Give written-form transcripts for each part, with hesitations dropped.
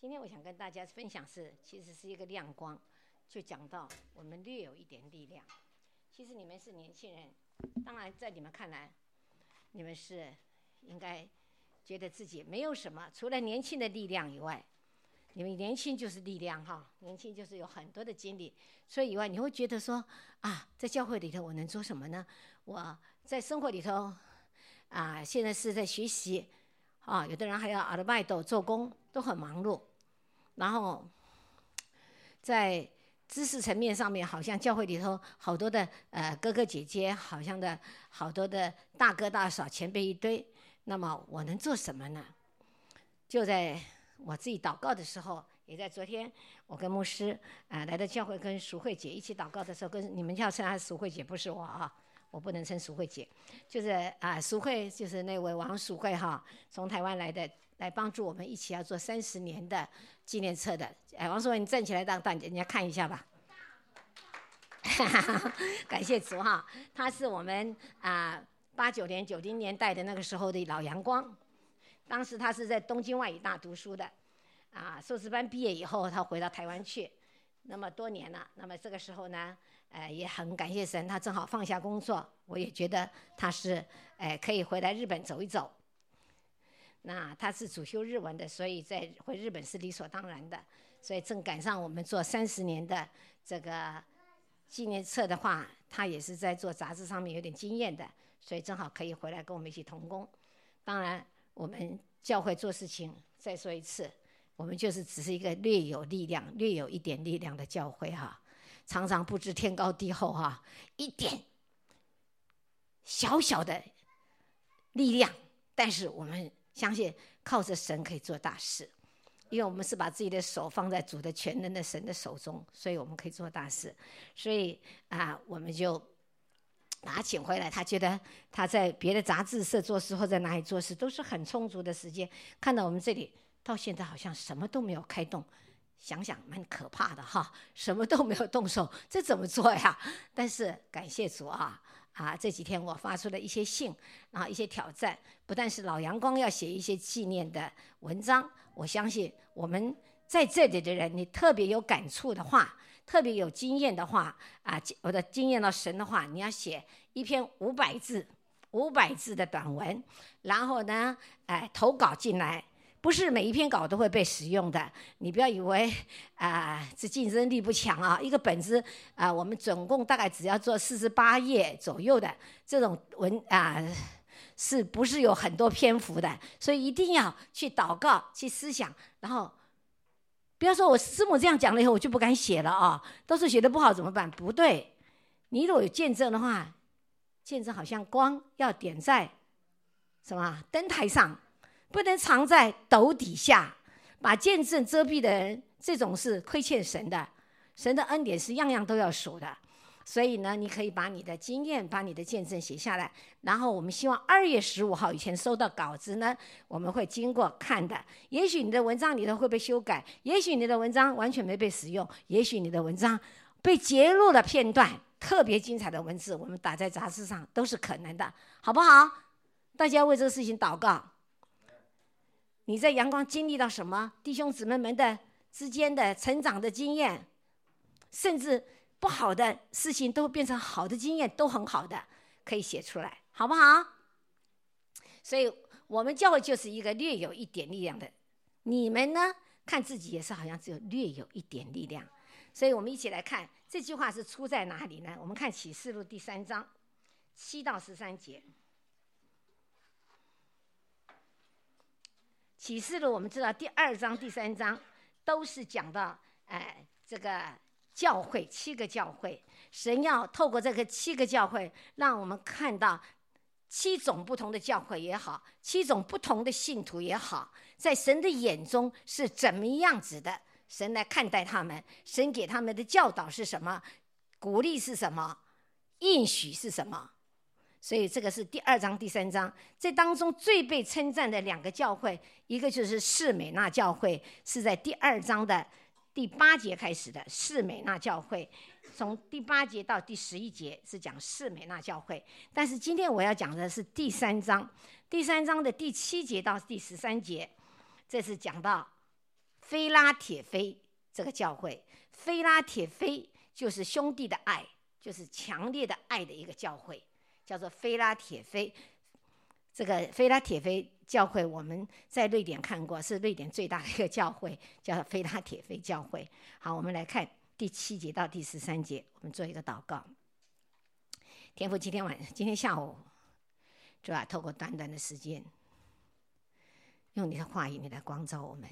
今天我想跟大家分享其实是一个亮光，就讲到我们略有一点力量。其实你们是年轻人，当然在你们看来，你们是应该觉得自己没有什么，除了年轻的力量以外，你们年轻就是力量哈，年轻就是有很多的精力，所以以外你会觉得说啊，在教会里头我能做什么呢？我在生活里头啊，现在是在学习啊，有的人还要阿尔拜斗做工，都很忙碌。然后在知识层面上面，好像教会里头好多的哥哥姐姐，好像的好多的大哥大嫂前辈一堆。那么我能做什么呢？就在我自己祷告的时候，也在昨天我跟牧师来到教会跟淑慧姐一起祷告的时候，跟你们要称她淑慧姐，不是我啊，我不能称淑慧姐，就是淑慧就是那位王淑慧哈，从台湾来的，来帮助我们一起要做30年的纪念册的。王淑慧，你站起来让人家看一下吧。感谢主哈，他是我们89年90年代的那个时候的老阳光。当时他是在东京外语大读书的，硕士班毕业以后，他回到台湾去，那么多年了。那么这个时候呢，也很感谢神，他正好放下工作，我也觉得他是可以回来日本走一走。那他是主修日文的，所以回日本是理所当然的。所以正赶上我们做30年的这个纪念册的话，他也是在做杂志上面有点经验的，所以正好可以回来跟我们一起同工。当然我们教会做事情，再说一次，我们就是只是一个略有力量、略有一点力量的教会哈，常常不知天高地厚哈，一点小小的力量，但是我们相信靠着神可以做大事，因为我们是把自己的手放在主的全能的神的手中，所以我们可以做大事。所以我们就把他请回来，他觉得他在别的杂志社做事或在哪里做事都是很充足的时间，看到我们这里到现在好像什么都没有开动，想想蛮可怕的哈，什么都没有动手，这怎么做呀？但是感谢主这几天我发出了一些信，一些挑战，不但是老阳光要写一些纪念的文章，我相信我们在这里的人，你特别有感触的话，特别有经验的话我的经验到神的话，你要写一篇500字的短文，然后呢投稿进来。不是每一篇稿都会被使用的，你不要以为这竞争力不强一个本子我们总共大概只要做48页左右的这种文是不是有很多篇幅的？所以一定要去祷告、去思想，然后不要说我师母这样讲了以后我就不敢写了到时候写得不好怎么办？不对，你如果有见证的话，见证好像光要点在什么灯台上。不能藏在斗底下，把见证遮蔽的人，这种是亏欠神的。神的恩典是样样都要数的，所以呢，你可以把你的经验、把你的见证写下来，然后我们希望2月15号以前收到稿子呢，我们会经过看的。也许你的文章里头会被修改，也许你的文章完全没被使用，也许你的文章被截录了片段，特别精彩的文字，我们打在杂志上都是可能的，好不好？大家为这个事情祷告。你在阳光经历到什么？弟兄姊妹们的之间的成长的经验，甚至不好的事情都变成好的经验，都很好的，可以写出来，好不好？所以我们教会就是一个略有一点力量的，你们呢，看自己也是好像只有略有一点力量。所以我们一起来看这句话是出在哪里呢？我们看启示录第3章7到13节。启示录我们知道第2章第3章都是讲到这个教会7个教会，神要透过这个7个教会让我们看到7种不同的教会也好，7种不同的信徒也好，在神的眼中是怎么样子的，神来看待他们，神给他们的教导是什么，鼓励是什么，应许是什么。所以这个是第2章第3章，这当中最被称赞的2个教会，一个就是士美纳教会，是在第2章的第8节开始的士美纳教会，从第8节到第11节是讲士美纳教会。但是今天我要讲的是第3章，第3章的第7节到第13节，这是讲到非拉铁非这个教会，非拉铁非就是兄弟的爱，就是强烈的爱的一个教会，叫做非拉铁非。这个非拉铁非教会我们在瑞典看过，是瑞典最大的一个教会，叫非拉铁非教会。好，我们来看第7节到第13节，我们做一个祷告。天父，今天下午，主啊，透过短短的时间，用你的话语，你来光照我们。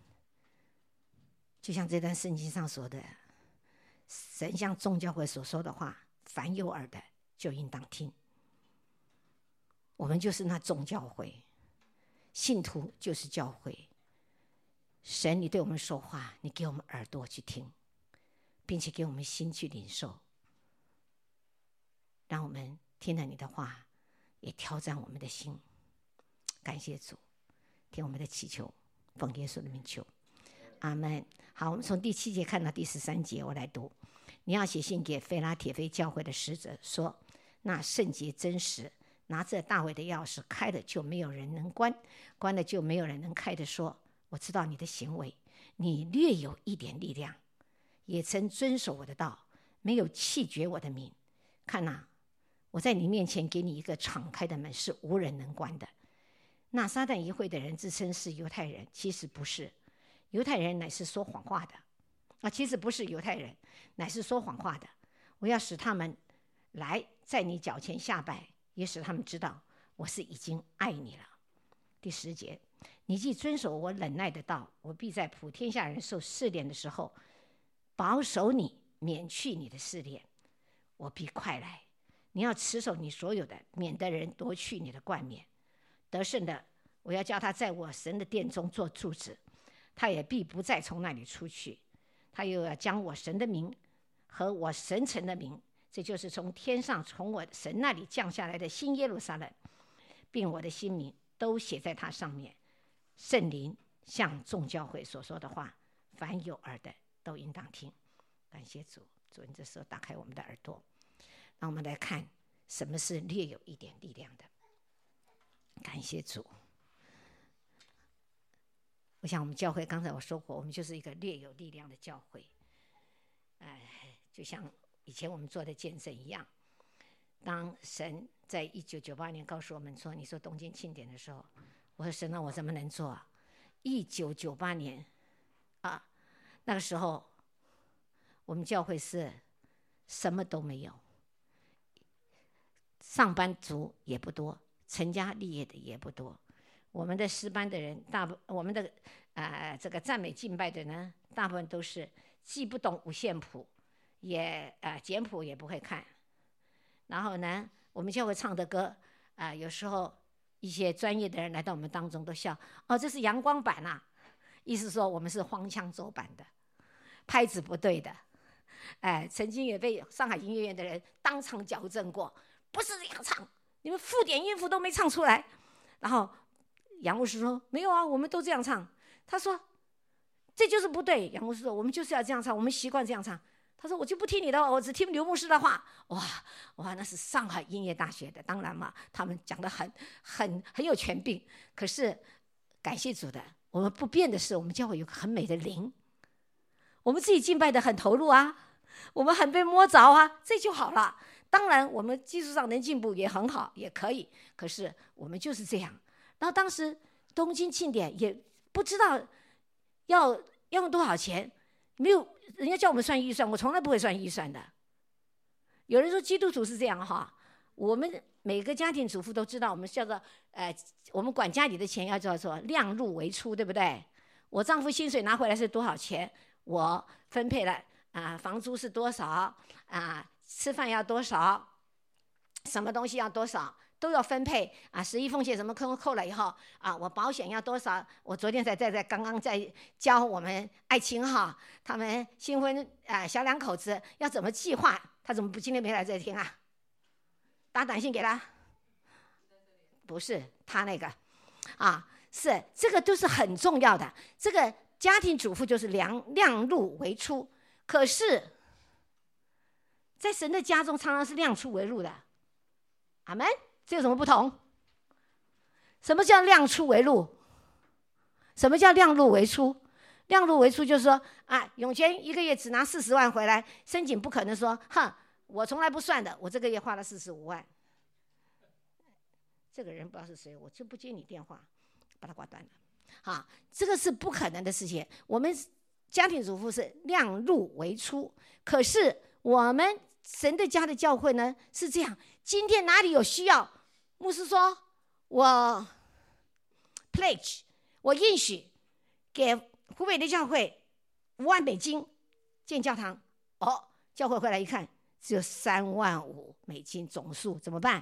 就像这段圣经上说的，神向众教会所说的话，凡有耳的就应当听。我们就是那众教会，信徒就是教会。神，你对我们说话，你给我们耳朵去听，并且给我们心去领受，让我们听了你的话，也挑战我们的心。感谢主，听我们的祈求，奉耶稣的名求，阿们。好，我们从第7节看到第13节，我来读。你要写信给非拉铁非教会的使者说，那圣洁真实，拿着大卫的钥匙，开了就没有人能关，关了就没有人能开的说，我知道你的行为，你略有一点力量，也曾遵守我的道，没有弃绝我的名。看哪，我在你面前给你一个敞开的门，是无人能关的。那撒旦议会的人自称是犹太人，其实不是，犹太人乃是说谎话的。其实不是犹太人，乃是说谎话的。我要使他们来在你脚前下拜，也使他们知道我是已经爱你了。第10节，你既遵守我忍耐的道，我必在普天下人受试炼的时候，保守你，免去你的试炼。我必快来，你要持守你所有的，免得人夺去你的冠冕。得胜的，我要叫他在我神的殿中做柱子，他也必不再从那里出去。他又要将我神的名和我神城的名，这就是从天上从我神那里降下来的新耶路撒冷，并我的新名，都写在它上面。圣灵向众教会所说的话，凡有耳的都应当听。感谢主，主你这时候打开我们的耳朵，让我们来看什么是略有一点力量的。感谢主。我想我们教会刚才我说过，我们就是一个略有力量的教会。就像以前我们做的见证一样，当神在1998年告诉我们说，你说东京庆典的时候，我说神啊，我怎么能做啊？1998年那个时候我们教会是什么都没有，上班族也不多，成家立业的也不多。我们的诗班的人，我们的这个赞美敬拜的呢，大部分都是既不懂五线谱，也简谱也不会看。然后呢，我们教会唱的歌有时候一些专业的人来到我们当中都笑，这是阳光版啊，意思说我们是荒腔走板的，拍子不对的。曾经也被上海音乐院的人当场矫正过，不是这样唱，你们附点音符都没唱出来。然后杨牧师说没有啊，我们都这样唱。他说这就是不对。杨牧师说我们就是要这样唱，我们习惯这样唱。他说我就不听你的话，我只听刘牧师的话。哇，那是上海音乐大学的，当然嘛，他们讲得很有权柄。可是感谢主的，我们不变的是，我们教会有个很美的灵，我们自己敬拜的很投入啊，我们很被摸着啊，这就好了。当然我们技术上能进步也很好，也可以，可是我们就是这样。然后当时东京庆典也不知道要用多少钱，没有人家叫我们算预算，我从来不会算预算的。有人说基督徒是这样哈，我们每个家庭主妇都知道，我们叫做我们管家里的钱要叫做量入为出，对不对？我丈夫薪水拿回来是多少钱，我分配了房租是多少吃饭要多少，什么东西要多少，都要分配11奉献什么扣了以后我保险要多少。我昨天刚刚在教我们爱卿他们新婚小两口子要怎么计划。他怎么不今天没来这听啊？打短信给他？不是他那个是这个都是很重要的。这个家庭主妇就是量入为出，可是在神的家中常常是量出为入的。阿们，这有什么不同？什么叫量出为入？什么叫量入为出？ 量入为出就是说啊，永泉一个月只拿40万回来，申请不可能说，哼，我从来不算的，我这个月花了45万。这个人不知道是谁，我就不接你电话，把他挂断了。好，这个是不可能的事情。我们家庭主妇是量入为出，可是我们神的家的教会呢是这样，今天哪里有需要，牧师说我 pledge 我应许给湖北的教会5万美金建教堂，教会回来一看只有3万5美金总数，怎么办？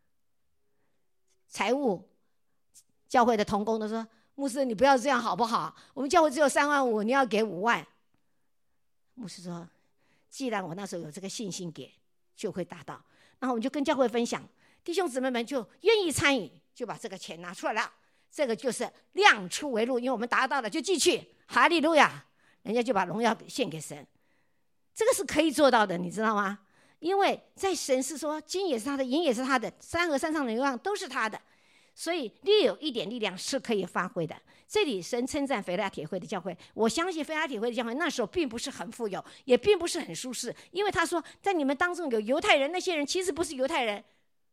财务教会的同工都说，牧师你不要这样好不好，我们教会只有3万5，你要给5万。牧师说既然我那时候有这个信心给，就会达到。然后我们就跟教会分享，弟兄姊妹们就愿意参与，就把这个钱拿出来了。这个就是量出为入，因为我们达到了就寄去，哈利路亚，人家就把荣耀献给神。这个是可以做到的，你知道吗？因为在神是说金也是他的，银也是他的，山和山上的流浪都是他的，所以略有一点力量是可以发挥的。这里神称赞腓拉铁会的教会，我相信腓拉铁会的教会那时候并不是很富有，也并不是很舒适，因为他说在你们当中有犹太人，那些人其实不是犹太人，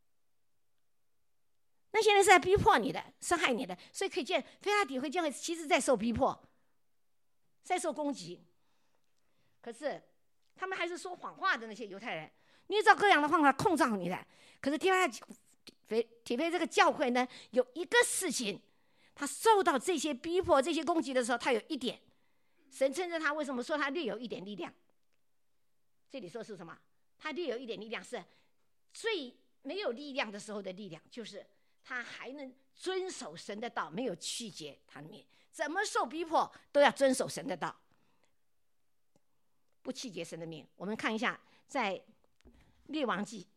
那些人是在逼迫你的，伤害你的，所以可见腓拉铁会教会其实在受逼迫，在受攻击。可是他们还是说谎话的那些犹太人，捏造各样的方法控造你的。可是铁会这个教会呢，有一个事情，他受到这些逼迫、这些攻击的时候，他有一点，神称赞他，为什么说他略有一点力量？这里说是什么？他略有一点力量，是最没有力量的时候的力量，就是他还能遵守神的道，没有曲解他的命，怎么受逼迫都要遵守神的道，不曲解神的命。我们看一下，在列王记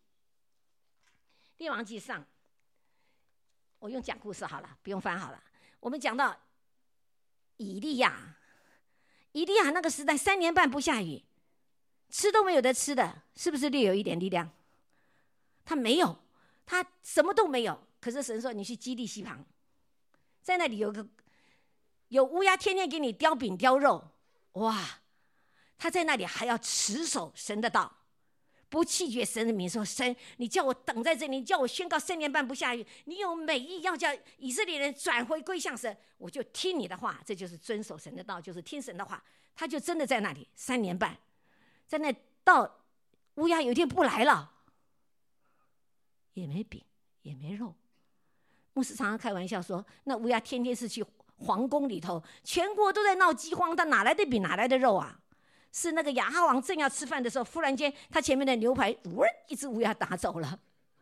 上，我用讲故事好了，不用翻好了。我们讲到以利亚那个时代3年半不下雨，吃都没有得吃的，是不是略有一点力量？他没有，他什么都没有。可是神说你去基利溪旁，在那里有乌鸦天天给你叼饼叼肉，哇！他在那里还要持守神的道，不弃绝神的名，说神，你叫我等在这里，你叫我宣告3年半不下雨，你有美意要叫以色列人转回归向神，我就听你的话。这就是遵守神的道，就是听神的话。他就真的在那里3年半，在那到乌鸦有一天不来了，也没饼也没肉。牧师常常开玩笑说，那乌鸦天天是去皇宫里头，全国都在闹饥荒，他哪来的饼哪来的肉啊？是那个亚哈王正要吃饭的时候，忽然间他前面的牛排一只乌鸦打走了。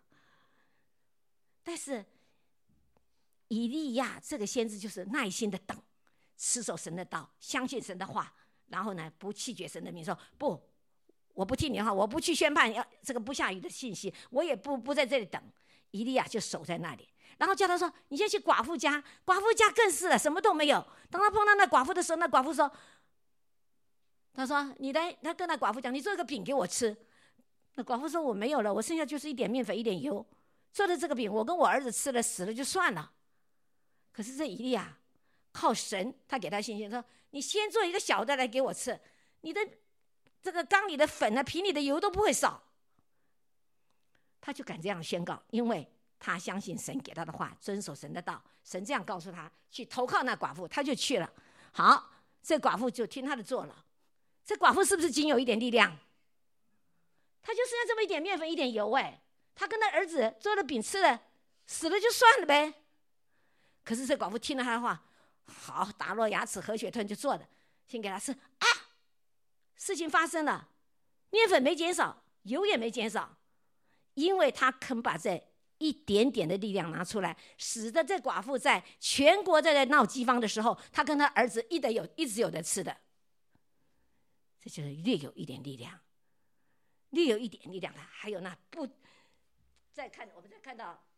但是以利亚这个先知就是耐心的等，持守神的道，相信神的话，然后呢不弃绝神的名，说不，我不听你的话，我不去宣判这个不下雨的信息，我也不在这里等。以利亚就守在那里，然后叫他说你先去寡妇家，寡妇家更是了，什么都没有。当他碰到那寡妇的时候，那寡妇说，他说你来，他跟那寡妇讲，你做一个饼给我吃。那寡妇说我没有了，我剩下就是一点面粉一点油，做的这个饼我跟我儿子吃了，死了就算了。可是这以利亚靠神，他给他信心，说你先做一个小的来给我吃，你的这个缸里的粉啊瓶里的油都不会少。他就敢这样宣告，因为他相信神给他的话，遵守神的道。神这样告诉他去投靠那寡妇，他就去了。好，这寡妇就听他的做了。这寡妇是不是仅有一点力量？他就剩下这么一点面粉一点油，他跟他儿子做了饼吃了，死了就算了呗。可是这寡妇听了他的话，好，打落牙齿合血吞就做了，先给他吃啊。事情发生了，面粉没减少，油也没减少，因为他肯把这一点点的力量拿出来，使得这寡妇在全国在闹饥荒的时候，他跟他儿子一直有的吃的。这就是略有一点力量，略有一点力量的。还有那不再看，我们再看到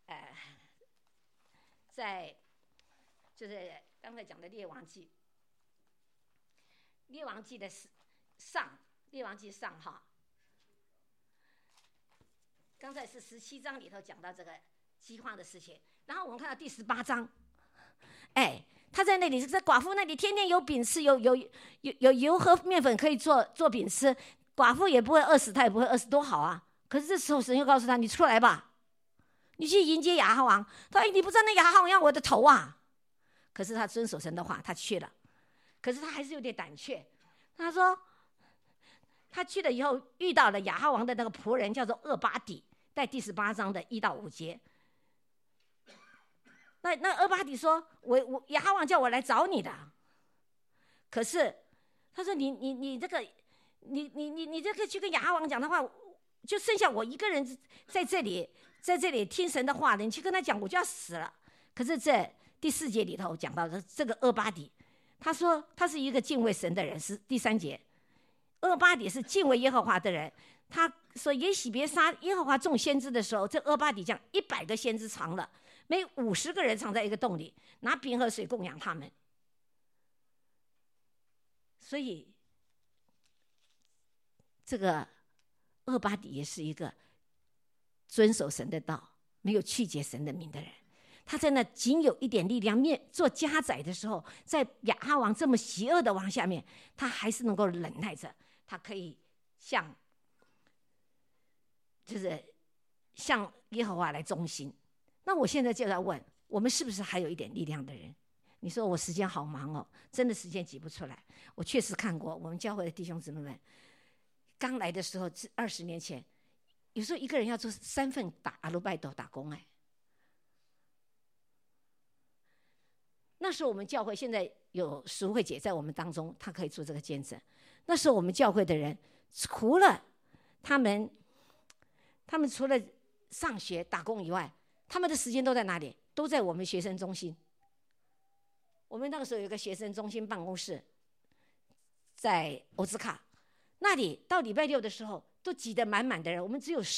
在就是刚才讲的列王记的上哈，刚才是17章里头讲到这个饥荒的事情，然后我们看到第18章，他他在那里，在寡妇那里天天有饼吃，有油和面粉可以做饼吃，寡妇也不会饿死，他也不会饿死，多好啊！可是这时候神又告诉他：“你出来吧，你去迎接亚哈王。”他说：“你不知道那亚哈王要我的头啊！”可是他遵守神的话，他去了。可是他还是有点胆怯。他说，他去了以后遇到了亚哈王的那个仆人，叫做厄巴底，在第18章的1到5节。那厄巴底说：“我亚哈王叫我来找你的。”可是他说：“你这个，你这个去跟亚哈王讲的话，就剩下我一个人在这里听神的话的，你去跟他讲，我就要死了。”可是这第4节里头讲到的这个厄巴底，他说他是一个敬畏神的人，是第3节。厄巴底是敬畏耶和华的人。他说耶洗别杀耶和华众先知的时候，这厄巴底将100个先知藏了，每50个人藏在一个洞里，拿饼和水供养他们。所以这个厄巴底也是一个遵守神的道，没有曲解神的名的人。他在那仅有一点力量做家宰的时候，在亚哈王这么邪恶的王下面，他还是能够忍耐着，他可以向耶和华来忠心。那我现在就在问，我们是不是还有一点力量的人？你说我时间好忙哦，真的时间挤不出来。我确实看过我们教会的弟兄姊妹们，刚来的时候20年前，有时候一个人要做3份阿鲁拜斗打工哎。那时候我们教会现在有淑慧姐在我们当中，她可以做这个见证。那时候我们教会的人，除了他们除了上学打工以外，他们的时间都在哪里？都在我们学生中心。我们那个时候有一个学生中心办公室，在欧兹卡那里，到礼拜6的时候都挤得满满的人。我们只有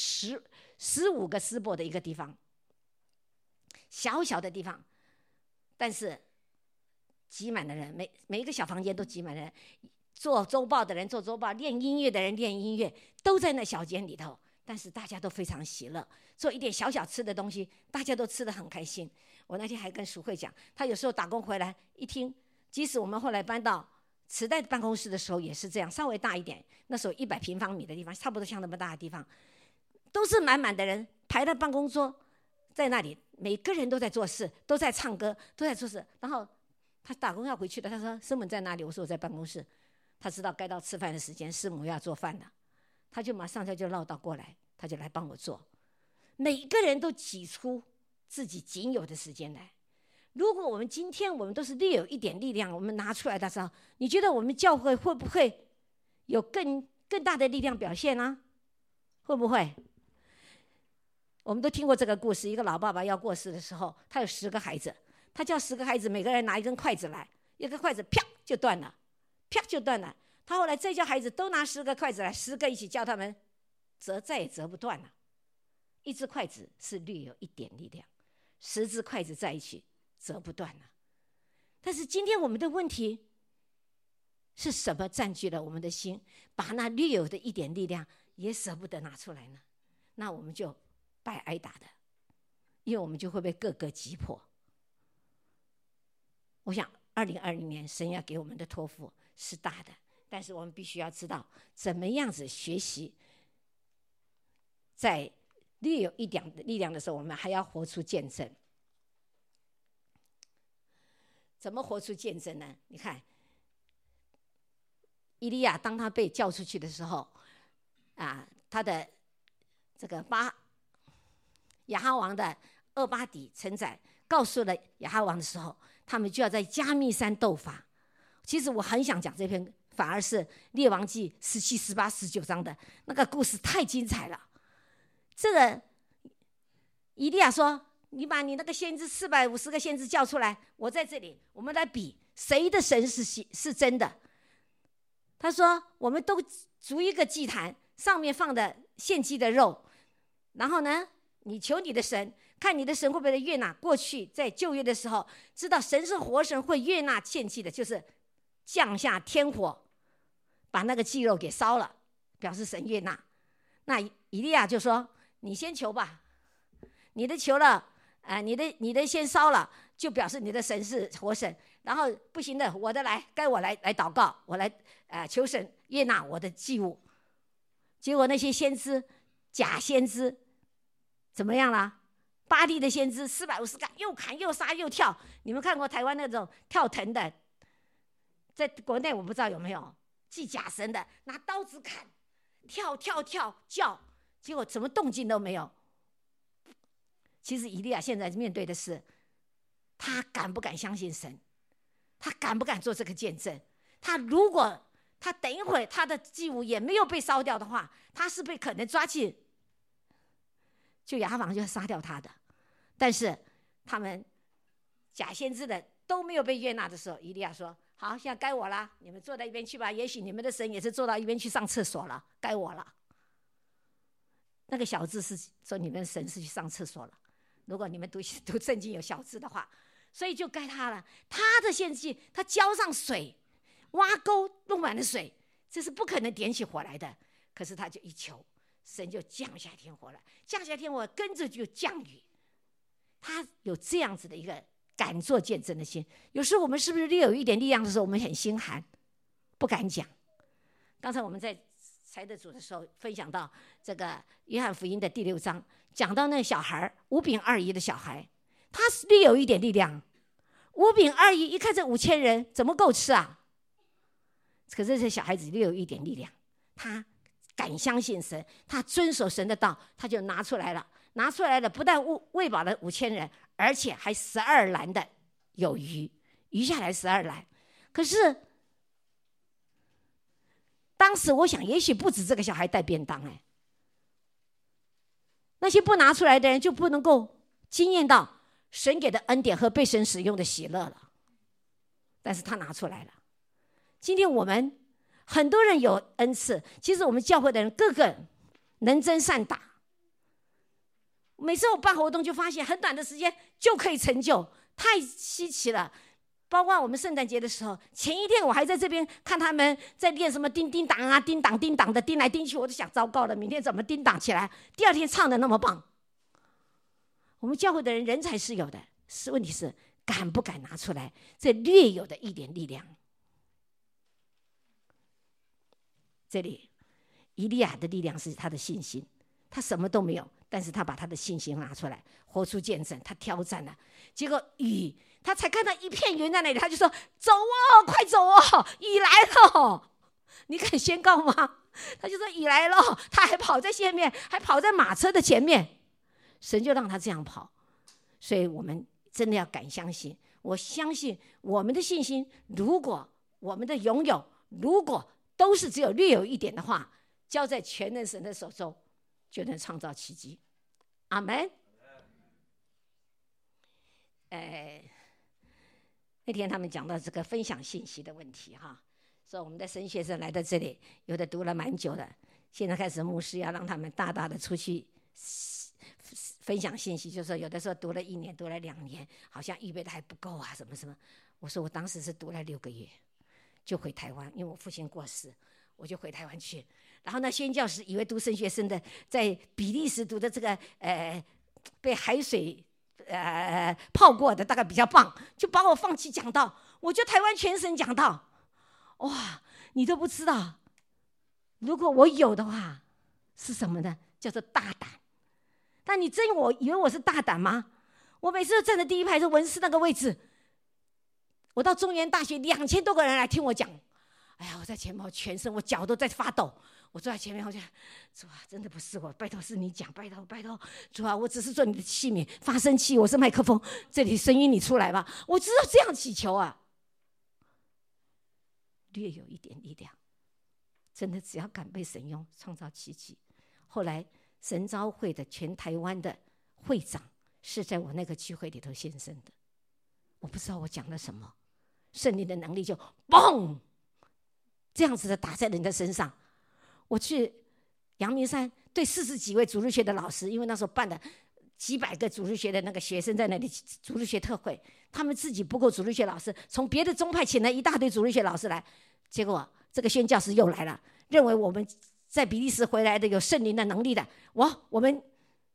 15个师伯的一个地方，小小的地方，但是挤满了人，每一个小房间都挤满了人。做周报的人做周报，练音乐的人练音乐，都在那小间里头。但是大家都非常喜乐，做一点小小吃的东西，大家都吃得很开心。我那天还跟淑慧讲，他有时候打工回来一听，即使我们后来搬到池袋办公室的时候也是这样，稍微大一点，那时候100平方米的地方，差不多像那么大的地方，都是满满的人排到办公桌，在那里每个人都在做事，都在唱歌，都在做事。然后他打工要回去了，他说师母在哪里？我说我在办公室。他知道该到吃饭的时间，师母要做饭了，他就马上就绕道过来，他就来帮我做。每一个人都挤出自己仅有的时间来。如果我们今天我们都是略有一点力量，我们拿出来的时候，你觉得我们教会会不会有更大的力量表现啊？会不会？我们都听过这个故事，一个老爸爸要过世的时候，他有10个孩子，他叫10个孩子每个人拿一根筷子来，一个筷子啪就断了，啪就断了。他后来再叫孩子都拿10个筷子来，10个一起叫他们折，再也折不断了。一只筷子是略有一点力量，10只筷子在一起折不断了。但是今天我们的问题是什么占据了我们的心，把那略有的一点力量也舍不得拿出来呢？那我们就拜挨打的，因为我们就会被各个击破。我想2020年神要给我们的托付是大的，但是我们必须要知道怎么样子学习，在略有一点力量的时候，我们还要活出见证。怎么活出见证呢？你看以利亚当他被叫出去的时候啊，他的这个亚哈王的厄巴底臣宰告诉了亚哈王的时候，他们就要在加密山斗法。其实我很想讲这篇，反而是列王记17、18、19章的那个故事太精彩了。这个以利亚说，你把你那个先知450个先知叫出来，我在这里，我们来比谁的神是真的。他说我们都筑一个祭坛，上面放的献祭的肉，然后呢你求你的神，看你的神会不会悦纳。过去在旧约的时候知道神是活神，会悦纳献祭的，就是降下天火把那个祭肉给烧了，表示神悦纳。那以利亚就说你先求吧，你的求了你的先烧了，就表示你的神是活神。然后不行的，我的来，该我来祷告，我来求神悦纳我的祭物。结果那些先知，假先知怎么样了？巴力的先知450杆，又砍又杀又跳。你们看过台湾那种跳藤的？在国内我不知道有没有祭假神的，拿刀子砍，跳叫，结果什么动静都没有。其实以利亚现在面对的是，他敢不敢相信神？他敢不敢做这个见证？如果他等一会儿他的祭物也没有被烧掉的话，他是被可能抓去，就亚哈王就要杀掉他的。但是他们假先知的都没有被悦纳的时候，以利亚说：“好，现在该我了，你们坐在一边去吧。也许你们的神也是坐到一边去上厕所了，该我了。”那个小字是说你们的神是去上厕所了。如果你们读圣经有小字的话，所以就该他了。他的献祭，他浇上水，挖沟弄满了水，这是不可能点起火来的。可是他就一求，神就降下天火来，降下天火，跟着就降雨。他有这样子的一个敢做见证的心。有时候我们是不是略有一点力量的时候，我们很心寒，不敢讲。刚才我们在财德组的时候分享到这个约翰福音的第6章，讲到那个小孩5饼2鱼的小孩，他略有一点力量，5饼2鱼一看这5000人怎么够吃啊？可是这小孩子略有一点力量，他敢相信神，他遵守神的道，他就拿出来了。拿出来了，不但喂饱了5000人，而且还12篮的有余，余下来12篮。可是当时我想，也许不止这个小孩带便当那些不拿出来的人就不能够经验到神给的恩典和被神使用的喜乐了。但是他拿出来了。今天我们很多人有恩赐，其实我们教会的人个个能征善打。每次我办活动就发现很短的时间就可以成就，太稀奇了。包括我们圣诞节的时候，前一天我还在这边看他们在练什么叮叮当啊，叮当叮当的叮来叮去，我都想糟糕了，明天怎么叮当起来？第二天唱的那么棒。我们教会的人才是有的，问题是敢不敢拿出来这略有的一点力量。这里以利亚的力量是他的信心，他什么都没有，但是他把他的信心拿出来，活出见证。他挑战了，结果雨，他才看到一片云在那里，他就说：“走哦，快走哦，雨来了！你敢宣告吗？”他就说：“雨来了。”他还跑在前面，还跑在马车的前面，神就让他这样跑。所以我们真的要敢相信。我相信我们的信心，如果我们的拥有，如果都是只有略有一点的话，交在全能神的手中，就能创造奇迹。阿们。那天他们讲到这个分享信息的问题哈，说我们的神学生来到这里，有的读了蛮久的，现在开始牧师要让他们大大的出去分享信息，就是说有的时候读了1年，读了2年，好像预备的还不够啊，什么什么。我说我当时是读了6个月，就回台湾，因为我父亲过世，我就回台湾去。然后呢，宣教士以为读神学生的在比利时读的这个被海水泡过的大概比较棒，就把我放弃讲道，我就台湾全省讲道。哇，你都不知道，如果我有的话是什么呢？叫做大胆。但你真以为我是大胆吗？我每次都站在第一排，是文思那个位置。我到中原大学2000多个人来听我讲，哎呀，我在前面全身我脚都在发抖。我坐在前面，我就主啊，真的不是我，拜托是你讲，拜托主啊，我只是做你的器皿，发声器，我是麦克风，这里声音你出来吧。我知道这样祈求啊，略有一点力量，真的只要敢被神用，创造奇迹。后来神召会的全台湾的会长是在我那个聚会里头现身的，我不知道我讲了什么，圣灵的能力就嘣这样子的打在人的身上。我去阳明山对40几位主日学的老师，因为那时候办了几百个主日学的那个学生在那里主日学特会，他们自己不够主日学老师，从别的宗派请了一大堆主日学老师来，结果这个宣教师又来了，认为我们在比利时回来的有圣灵的能力的，我们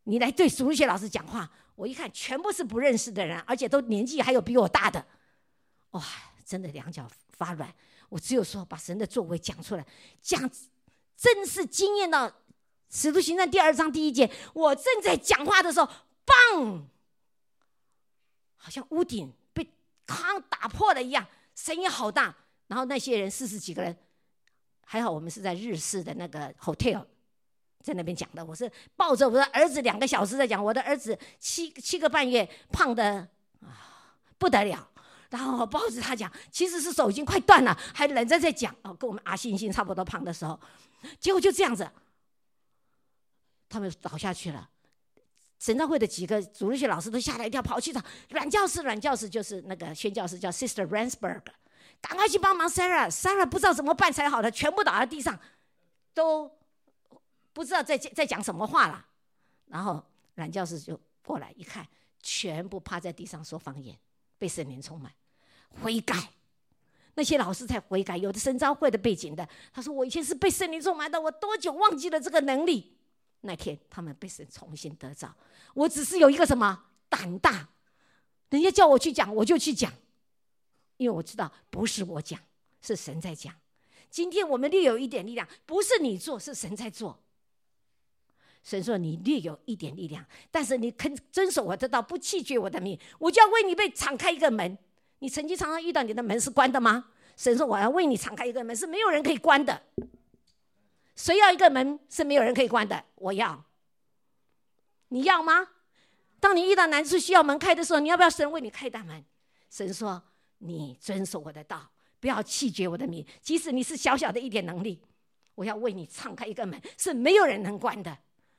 你来对主日学老师讲话。我一看全部是不认识的人，而且都年纪还有比我大的，哇，真的两脚发软。我只有说把神的作为讲出来，讲真是惊艳到使徒行传第2章第1节。我正在讲话的时候，砰，好像屋顶被康打破了一样，声音好大。然后那些人40几个人，还好我们是在日式的那个 hotel 在那边讲的。我是抱着我的儿子2个小时在讲，我的儿子七个半月，胖的不得了。然后我抱着他讲，其实是手已经快断了，还忍着在讲。跟我们阿星星差不多胖的时候，结果就这样子，他们倒下去了。神召会的几个主日学老师都吓了一跳，跑去找软教室就是那个宣教师叫 Sister Ransberg， 赶快去帮忙 Sarah 不知道怎么办才好的，全部倒在地上，都不知道在讲什么话了。然后软教师就过来一看，全部趴在地上说方言，被圣灵充满，悔改。那些老师才悔改，有的神召会的背景的，他说我以前是被圣灵充满的，我多久忘记了这个能力。那天他们被神重新得着，我只是有一个什么胆大，人家叫我去讲我就去讲，因为我知道不是我讲，是神在讲。今天我们略有一点力量，不是你做，是神在做。神说你略有一点力量，但是你肯遵守我的道，不弃绝我的命，我就要为你被敞开一个门。你曾经常常遇到你的门是关的吗？神说我要为你敞开一个门，是没有人可以关的。谁要一个门是没有人可以关的？我要。你要吗？当你遇到难处需要门开的时候，你要不要神为你开大门？神说你遵守我的道，不要弃绝我的名，即使你是小小的一点能力，我要为你敞开一个门，是没有人能关的。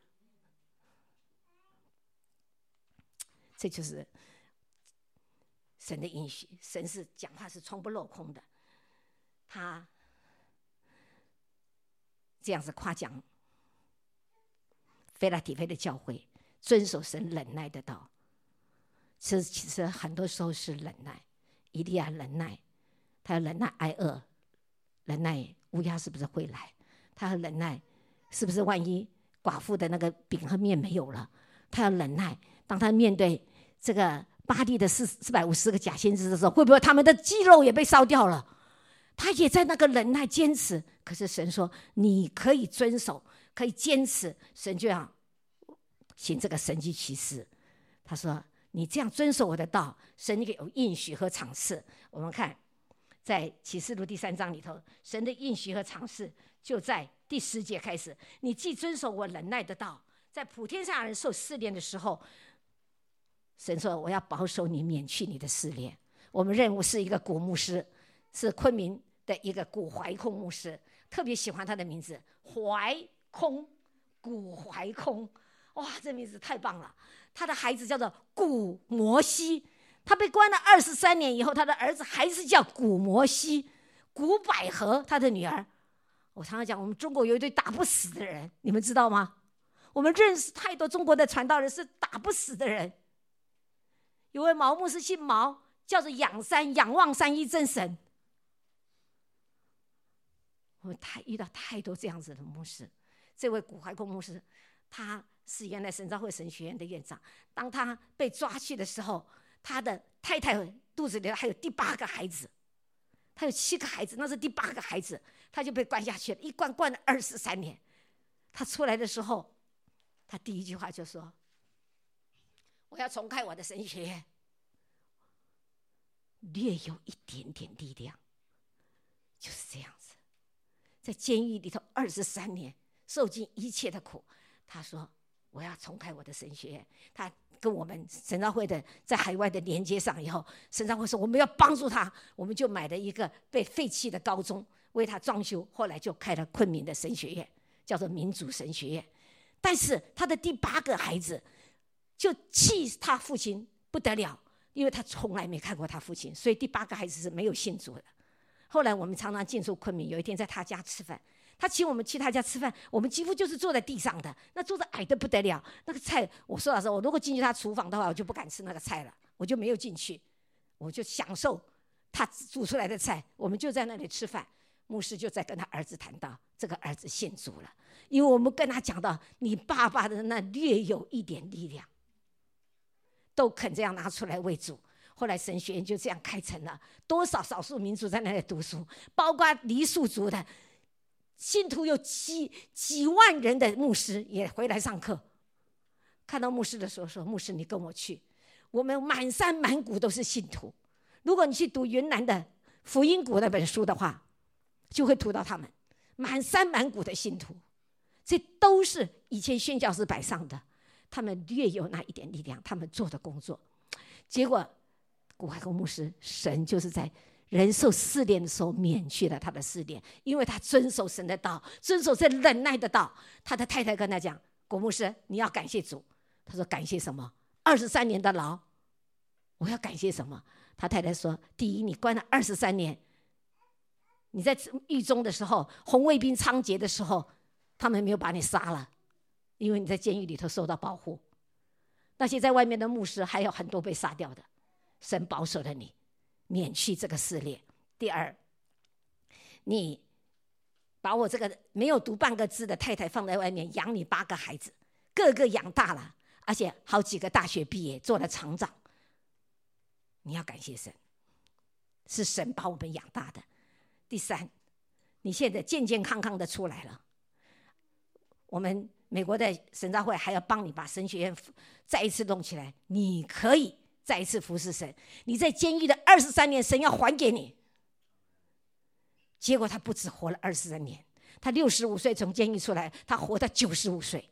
这就是神的应许。神是讲话是从不落空的，他这样子夸奖腓拉铁非的教会遵守神忍耐的道。其实很多时候是忍耐，以利亚忍耐，他要忍耐挨饿，忍耐乌鸦是不是会来，他要忍耐是不是万一寡妇的那个饼和面没有了，他要忍耐当他面对这个巴力的450个假先知的时候，会不会他们的肌肉也被烧掉了？他也在那个忍耐坚持。可是神说你可以遵守，可以坚持，神就要行这个神迹奇事。他说你这样遵守我的道，神有应许和赏赐。我们看在启示录第3章里头，神的应许和赏赐就在第10节开始。你既遵守我忍耐的道，在普天下人受试炼的时候，神说我要保守你，免去你的试炼。我们任务是一个古牧师，是昆明的一个古怀空牧师，特别喜欢他的名字，怀空，古怀空。哇，这名字太棒了。他的孩子叫做古摩西，他被关了23年以后，他的儿子还是叫古摩西。古百合他的女儿。我常常讲我们中国有一堆打不死的人，你们知道吗？我们认识太多中国的传道人是打不死的人。有位毛牧师姓毛，叫做仰望三一真神。我们遇到太多这样子的牧师。这位古怀空牧师，他是原来神召会神学院的院长。当他被抓去的时候，他的太太肚子里还有第8个孩子，他有7个孩子，那是第8个孩子，他就被关下去了，一关了23年。他出来的时候，他第一句话就说：我要重开我的神学院。略有一点点力量，就是这样子。在监狱里头23年，受尽一切的苦。他说：我要重开我的神学院。他跟我们神召会的在海外的连接上以后，神召会说我们要帮助他，我们就买了一个被废弃的高中，为他装修，后来就开了昆明的神学院，叫做民主神学院。但是他的第8个孩子就气他父亲不得了，因为他从来没看过他父亲，所以第8个孩子是没有信主的。后来我们常常进出昆明，有一天在他家吃饭，他请我们去他家吃饭，我们几乎就是坐在地上的，那坐得矮得不得了。那个菜，我说老实话，我如果进去他厨房的话，我就不敢吃那个菜了，我就没有进去，我就享受他煮出来的菜。我们就在那里吃饭， 牧师就在跟他儿子谈到，这个儿子信主了，因为我们跟他讲到，你爸爸的那略有一点力量，都肯这样拿出来为主。后来神学院就这样开成了，多少少数民族在那里读书，包括黎宿族的信徒有几万人的牧师也回来上课。看到牧师的时候说：“牧师，你跟我去，我们满山满谷都是信徒。如果你去读云南的福音谷那本书的话，就会读到他们满山满谷的信徒，这都是以前宣教士摆上的，他们略有那一点力量，他们做的工作。结果古海公牧师，神就是在人受试炼的时候免去了他的试炼，因为他遵守神的道，遵守这忍耐的道。他的太太跟他讲：古牧师，你要感谢主。他说：感谢什么？23年的牢，我要感谢什么？他太太说：第一，你关了23年，你在狱中的时候，红卫兵猖獗的时候，他们没有把你杀了，因为你在监狱里头受到保护。那些在外面的牧师还有很多被杀掉的，神保守了你，免去这个试炼。第二，你把我这个没有读半个字的太太放在外面养你8个孩子，个个养大了，而且好几个大学毕业，做了厂长。你要感谢神，是神把我们养大的。第三，你现在健健康康的出来了，我们美国的神召会还要帮你把神学院再一次弄起来，你可以再一次服侍神。你在监狱的23年，神要还给你。结果他不止活了23年，他65岁从监狱出来，他活到95岁。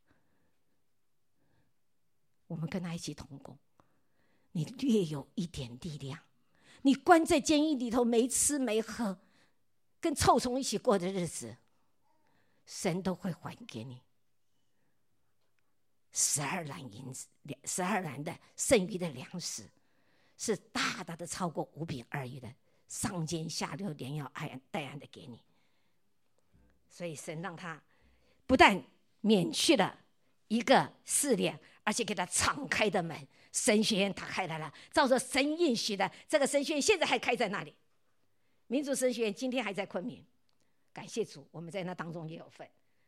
我们跟他一起同工，你略有一点力量，你关在监狱里头没吃没喝，跟臭虫一起过的日子，神都会还给你。12篮银子，12篮的剩余的粮食，是大大的超过5饼2鱼的，上尖下流连要带安的给你。所以神让他不但免去了一个试炼，而且给他敞开的门，神学院打开来了。照着神应许的，这个神学院现在还开在那里，民族神学院今天还在昆明。感谢主，我们在那当中也有份。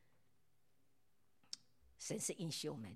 神是应许我们，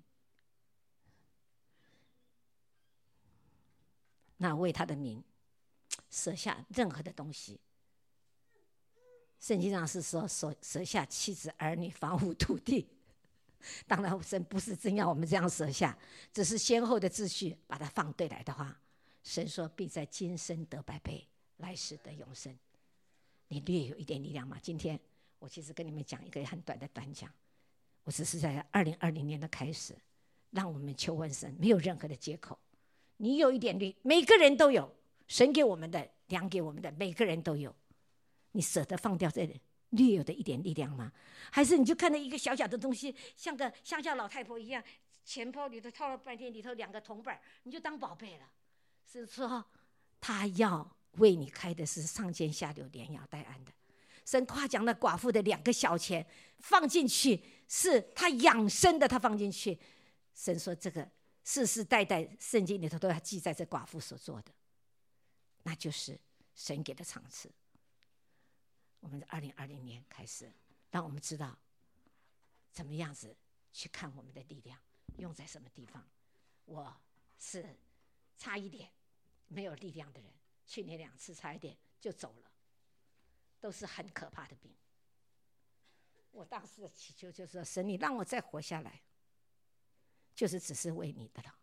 那为他的名舍下任何的东西。圣经上是说舍下妻子儿女房屋土地，当然神不是真要我们这样舍下，只是先后的秩序把它放对来的话，神说必在今生得100倍，来世得永生。你略有一点力量吗？今天我其实跟你们讲一个很短的短讲，我只是在2020年的开始，让我们求问神，没有任何的借口。你有一点力，每个人都有，神给我们的，量给我们的，每个人都有。你舍得放掉这略有的一点力量吗？还是你就看到一个小小的东西，像个乡下老太婆一样，钱包里头掏了半天，里头2个铜板，你就当宝贝了？是说他要为你开的是上尖下流连要带安的。神夸奖了寡妇的2个小钱放进去，是他养生的，他放进去。神说这个世世代代圣经里头都要记载这寡妇所做的，那就是神给的赏赐。我们在2020年开始，让我们知道怎么样子去看我们的力量用在什么地方。我是差一点没有力量的人，去年2次差一点就走了，都是很可怕的病。我当时的祈求就是说，神你让我再活下来，就是只是为你的了。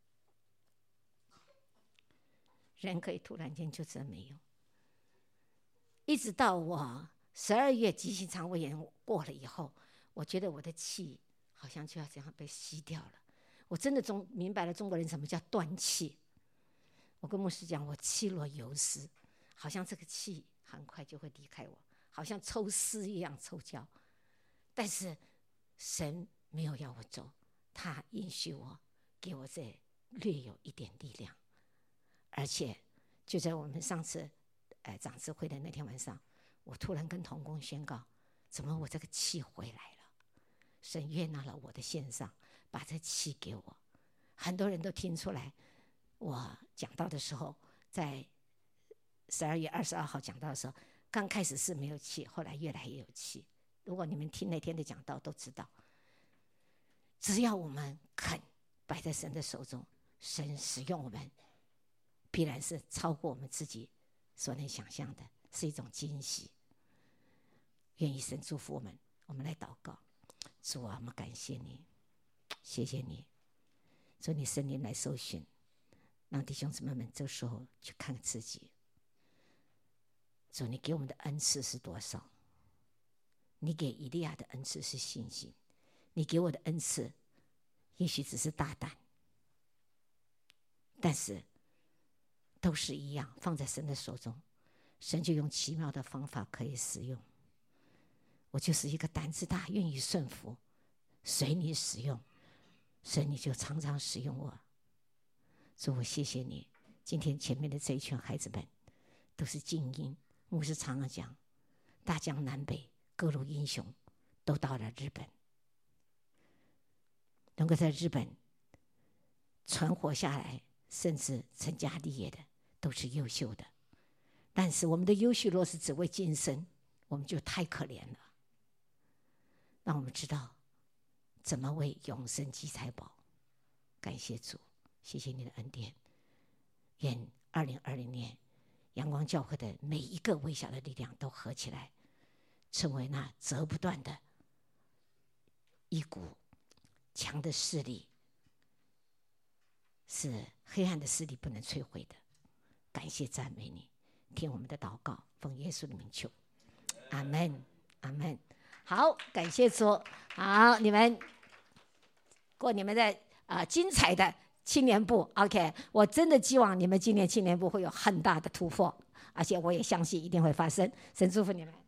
人可以突然间就真没有。一直到我12月急性肠胃炎过了以后，我觉得我的气好像就要这样被吸掉了。我真的明白了中国人什么叫断气。我跟牧师讲，我气若游丝，好像这个气很快就会离开我，好像抽丝一样抽焦。但是神没有要我走，他允许我，给我这略有一点力量。而且就在我们上次长智会的那天晚上，我突然跟同工宣告，怎么我这个气回来了？神悦纳了我的献上，把这气给我。很多人都听出来，我讲到的时候，在12月22号讲到的时候， 刚开始是没有气，后来越来越有气。如果你们听那天的讲道都知道，只要我们肯摆在神的手中，神使用我们，必然是超过我们自己所能想象的，是一种惊喜。愿意神祝福我们。我们来祷告。主啊，我们感谢你，谢谢你，主你圣灵来搜寻，让弟兄姊妹们这时候去看自己。主，你给我们的恩赐是多少？你给以利亚的恩赐是信心，你给我的恩赐也许只是大胆，但是都是一样，放在神的手中，神就用奇妙的方法可以使用。我就是一个胆子大，愿意顺服，随你使用，神你就常常使用我。主，我谢谢你。今天前面的这一群孩子们都是精英，牧师常常讲，大江南北各路英雄都到了日本，能够在日本存活下来，甚至成家立业的都是优秀的。但是我们的优秀若是只为今生，我们就太可怜了。让我们知道怎么为永生积财宝。感谢主，谢谢你的恩典。愿2020年阳光教会的每一个微小的力量都合起来，成为那折不断的一股强的势力，是黑暗的势力不能摧毁的。感谢赞美你，听我们的祷告，奉耶稣的名求，阿们，阿们。好，感谢主。好，你们过你们的精彩的青年部 ，OK。我真的希望你们今年青年部会有很大的突破，而且我也相信一定会发生。神祝福你们。